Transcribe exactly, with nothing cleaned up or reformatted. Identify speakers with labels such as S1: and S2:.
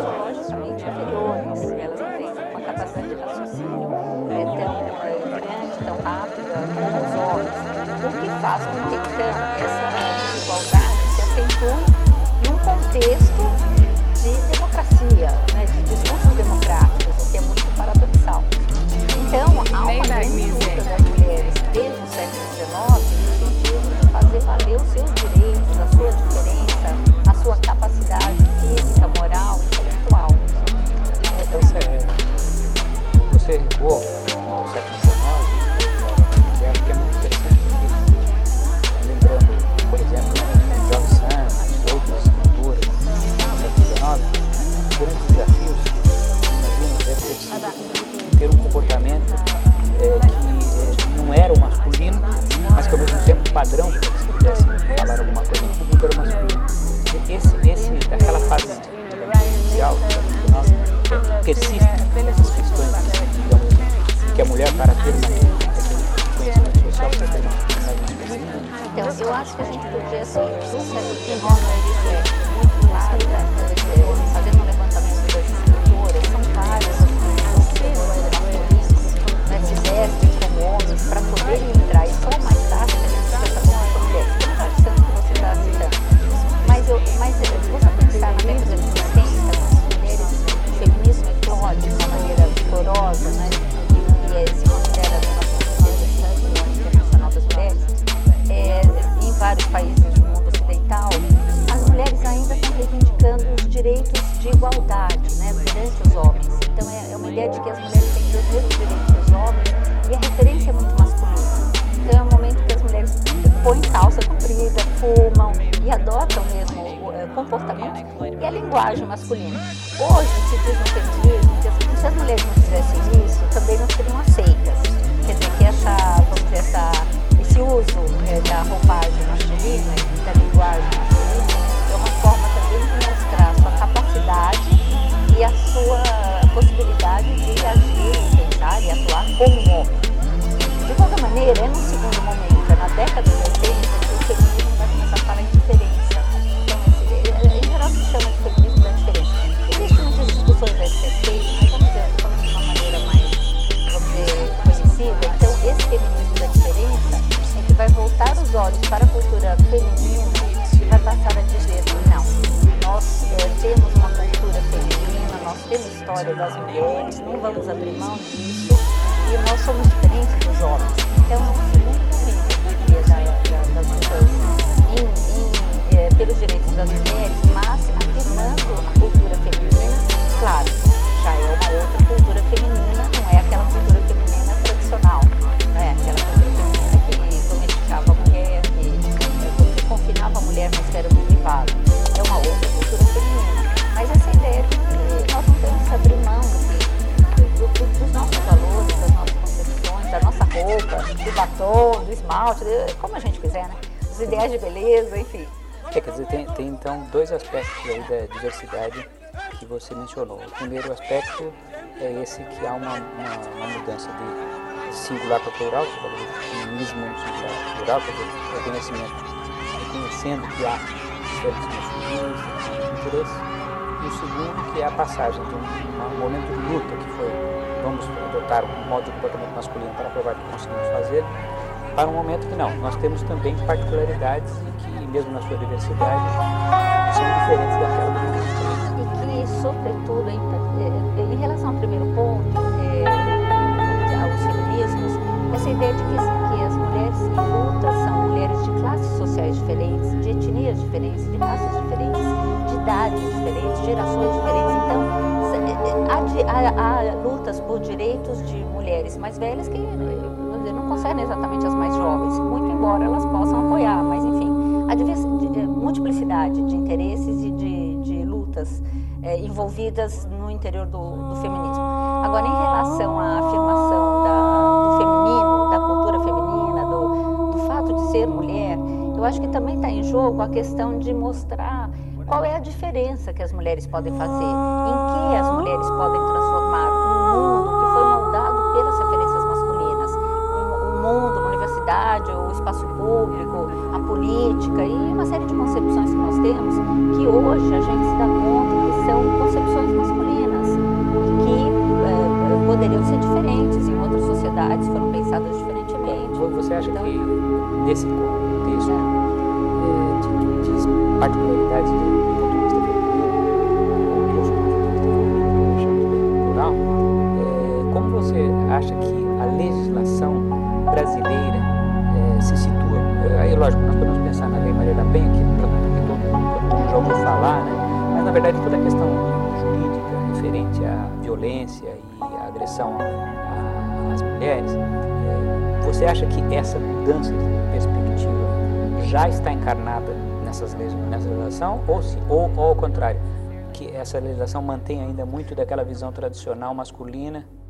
S1: biologicamente inferiores, elas não têm uma capacidade de raciocínio é, tão é, grande, tão rápida como os homens, o que faz com que então essa desigualdade se acentue num contexto de democracia, né, de discursos democráticos, o que é muito paradoxal. Então, há uma grande luta das mulheres desde o século dezenove no sentido de fazer valer os seus direitos, a sua diferença, a sua capacidade física, moral, intelectual.
S2: Então, você recuou no século dezenove, eu acho que é muito interessante, porque, lembrando, por exemplo, John Sand, outros escritores do século dezenove, grandes desafios, imagina, deve ter sido ter um comportamento é, que é, não era o masculino, mas que ao mesmo tempo padrão, para que se pudesse falar alguma coisa em público, era o masculino. Esse, esse, daquela fase inicial, nossa, é, persistem essas questões, digamos, que a mulher, para ter uma conhecimento social, precisa ter uma oportunidade.
S1: Então, eu acho que a gente podia, assim, do século dezenove, isso é muito claro, né? Fazendo um levantamento das escritoras, são várias as masculinos, né, se vestem como homens para poderem entrar, e só mais tarde a gente vai fazer uma mulheres, como a tradição que você está citando. Mas, eu, mas se você pensar na década de sessenta, as mulheres, o feminismo eclode de uma maneira vigorosa, né, e, e se considera uma União Internacional das Mulheres, é, em vários países do mundo ocidental, as mulheres ainda estão reivindicando os direitos de igualdade, né, perante os homens. Então é, é uma ideia de que as mulheres têm os mesmos direitos que os homens, e a referência é muito masculina. Então é um momento que as mulheres põem calça comprida, fumam e adotam mesmo o, o comportamento e a linguagem masculina. Hoje se diz no feminismo que as, se as mulheres não fizessem isso, também não seriam aceitas. Quer dizer, que essa, vamos dizer, essa, esse uso é, da roupagem masculina e da linguagem masculina é uma forma também de mostrar a sua capacidade e a sua possibilidade de agir, pensar e atuar como homem. De qualquer maneira, é no segundo momento, é na década de oitenta, que o feminismo vai começar a falar em diferença. Então, esse, em geral se chama de feminismo da diferença. Existem muitas discussões a esse respeito, mas vamos dizer, falando de uma maneira mais, vamos dizer, conhecida. Então, esse feminismo da diferença é que vai voltar os olhos para a cultura feminina e vai passar a dizer assim, não, nós é, temos uma cultura feminina, nós temos história das mulheres, não vamos abrir mão disso, e nós somos diferentes dos homens. Então, é um segundo momento, eu diria, da, da, das mudanças em, em, é, pelos direitos das mulheres, mas afirmando a cultura feminina. Claro, já é uma outra cultura feminina, não é aquela cultura feminina tradicional, não é aquela cultura feminina que domesticava a mulher, que, que confinava a mulher na esfera do privado. É uma outra cultura feminina. Mas essa ideia de que nós não temos que abrir mão de, do, do, dos nossos valores, das nossas concepções, da nossa roupa, do batom, do esmalte, de, como a gente quiser, né? Os ideais de beleza, enfim.
S2: É, quer dizer, tem, tem então dois aspectos aí da diversidade que você mencionou. O primeiro aspecto é esse que há uma, uma, uma mudança de singular para plural, você falou do feminismo singular para plural, quer dizer, reconhecimento, reconhecendo que há diferentes masculinos, interesses. E o segundo, que é a passagem de um, um momento de luta, que foi, vamos adotar um modo de comportamento masculino para provar que conseguimos fazer, para um momento que não, nós temos também particularidades e que, mesmo na sua diversidade, são diferentes daquela do masculino.
S1: E que, sobretudo, em, em relação ao primeiro ponto, é, aos feminismos, essa ideia de que, que as mulheres em luta são mulheres de classes sociais diferentes, de etnias diferentes, de raças diferentes, de idades diferentes, gerações diferentes. Então, há, há, há lutas por direitos de mulheres mais velhas que não concernem exatamente as mais jovens, muito embora elas possam apoiar, mas enfim, a diversidade, multiplicidade de interesses e de, de lutas é, envolvidas no interior do, do feminismo. Agora, em relação à afirmação da, do feminino, da cultura feminina, do, do fato de ser mulher, eu acho que também está em jogo a questão de mostrar qual é a diferença que as mulheres podem fazer, em que as mulheres podem transformar um mundo que foi moldado pelas referências masculinas, um, um mundo, uma universidade sociedade, o espaço público, a política e uma série de concepções que nós temos, que hoje a gente se dá conta que são concepções masculinas, que é, poderiam ser diferentes, em outras sociedades foram pensadas diferentemente.
S2: Você acha
S1: então,
S2: que nesse contexto é, de, de, de particularidades do ponto de vista feminino, ou dos pontos de vista feminino, que eu chamo de plural, é, como você acha que a legislação brasileira é, se situa? Aí, lógico, nós podemos pensar na Lei Maria da Penha, que todo mundo já ouviu falar, né? Mas, na verdade, toda a questão jurídica referente à violência e à agressão às mulheres, é, você acha que essa mudança de perspectiva já está encarnada nessas leis, nessa legislação, ou, se, ou, ou ao contrário, que essa legislação mantém ainda muito daquela visão tradicional masculina